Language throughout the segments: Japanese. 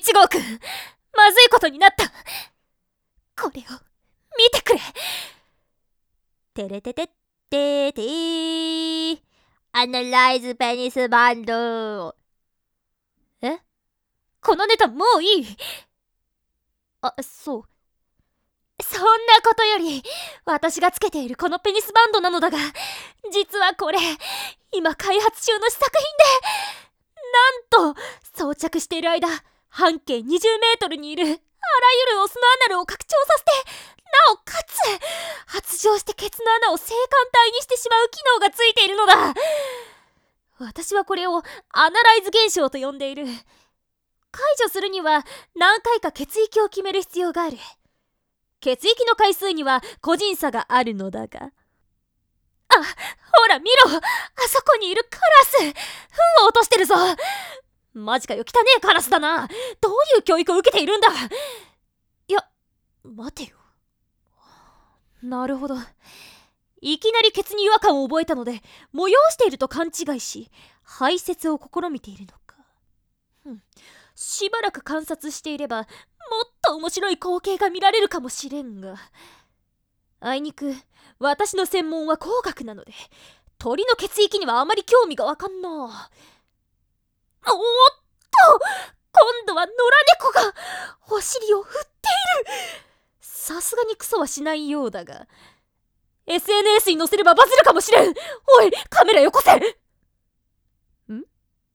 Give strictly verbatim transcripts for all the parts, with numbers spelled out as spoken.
一号くん、まずいことになった。これを見てくれ。てれててっててー、アナライズペニスバンド。え、このネタもういい。あ、そう。そんなことより、私がつけているこのペニスバンドなのだが、実はこれ、今開発中の試作品で、なんと、装着している間、半径にじゅうメートルにいるあらゆるオスのアナルを拡張させて、なおかつ、発情してケツの穴を性感帯にしてしまう機能がついているのだ。私はこれをアナライズ現象と呼んでいる。解除するには何回か血液を決める必要がある。血液の回数には個人差があるのだが。あ、ほら見ろ、あそこにいるカラス、糞を落としてるぞ。マジかよ、汚ねえカラスだな。どういう教育を受けているんだ。いや、待てよ。なるほど。いきなりケツに違和感を覚えたので催していると勘違いし、排泄を試みているのか。ふん、しばらく観察していればもっと面白い光景が見られるかもしれんが、あいにく私の専門は工学なので鳥の血液にはあまり興味がわかんな。おーっと、今度は野良猫がお尻を振っている。さすがにクソはしないようだが、 エスエヌエス に載せればバズるかもしれん。おい、カメラよこせ。ん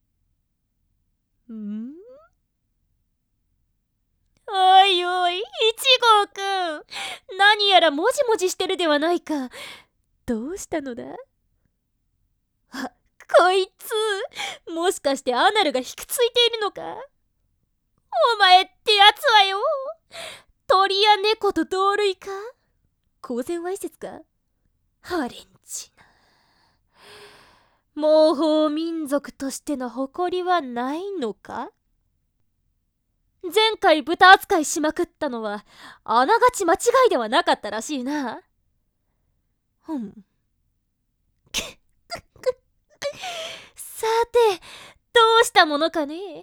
んおいおい、いちごうくん、何やらもじもじしてるではないか。どうしたのだ。あ、こいつ、もしかしてアナルがひくついているのか。お前ってやつはよ、鳥や猫と同類か。公然わいせつか。ハレンチな。毛包民族としての誇りはないのか。前回豚扱いしまくったのはあながち間違いではなかったらしいな。ふんさて、どうしたものかね。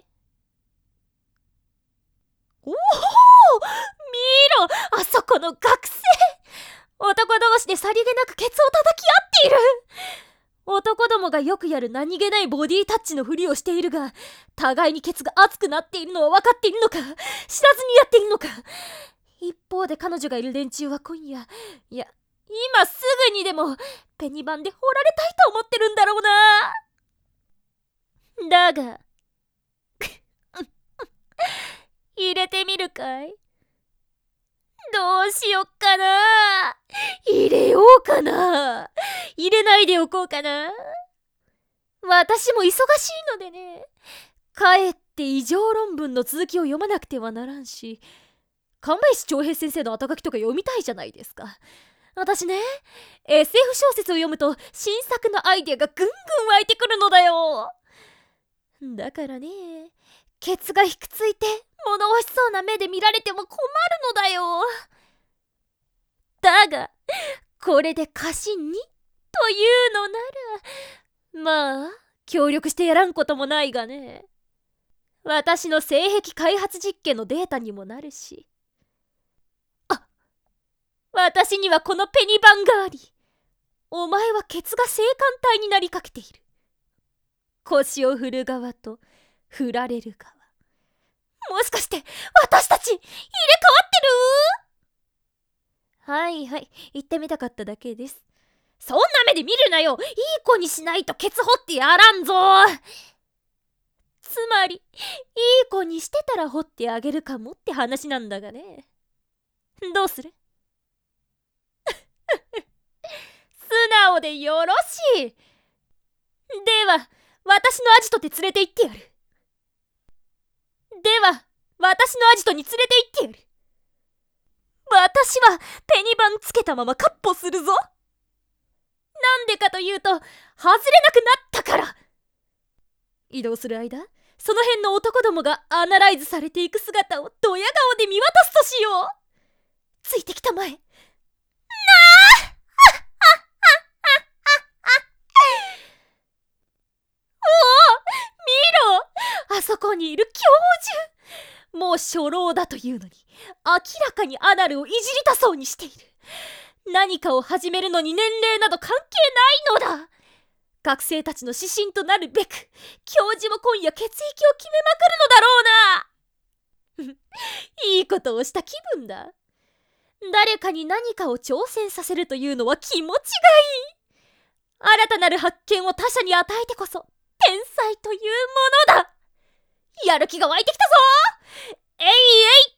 おお、見ろ、あそこの学生。男同士でさりげなくケツを叩き合っている。男どもがよくやる何気ないボディタッチのふりをしているが、互いにケツが熱くなっているのは分かっているのか、知らずにやっているのか。一方で彼女がいる連中は今夜、いや今すぐにでもペニバンで掘られたいと思ってるんだろうな。だが入れてみるかい。どうしよっかな。入れようかな。入れないでおこうかな。私も忙しいのでね。かえって異常論文の続きを読まなくてはならんし、神林長平先生の後書きとか読みたいじゃないですか。私ね、エスエフ 小説を読むと新作のアイデアがぐんぐん湧いてくるのだよ。だからね、ケツがひくついて物欲しそうな目で見られても困るのだよ。だがこれで過信にというのなら、まあ協力してやらんこともないがね。私の性癖開発実験のデータにもなるし。あ、私にはこのペニバンがあり、お前はケツが性感帯になりかけている。腰を振る側と振られる側、もしかして私たち入れ替わってる？はいはい、言ってみたかっただけです。そんな目で見るなよ。いい子にしないとケツ掘ってやらんぞ。つまりいい子にしてたら掘ってあげるかもって話なんだがね。どうする？素直でよろしい。では私のアジトで連れて行ってやる。では私のアジトに連れて行ってやる。私はペニバンつけたままカッポするぞ。なんでかというと、外れなくなったから。移動する間、その辺の男どもがアナライズされていく姿をドヤ顔で見渡すとしよう。ついてきたまえ。なあおお、見ろ、あそこにいる教授。 もう初老だというのに明らかにアナルをいじりたそうにしている。何かを始めるのに年齢など関係ないのだ。学生たちの指針となるべく教授も今夜血液を決めまくるのだろうな。いいことをした気分だ。誰かに何かを挑戦させるというのは気持ちがいい。新たなる発見を他者に与えてこそ天才というものだ。やる気が湧いてきたぞ。えいえい。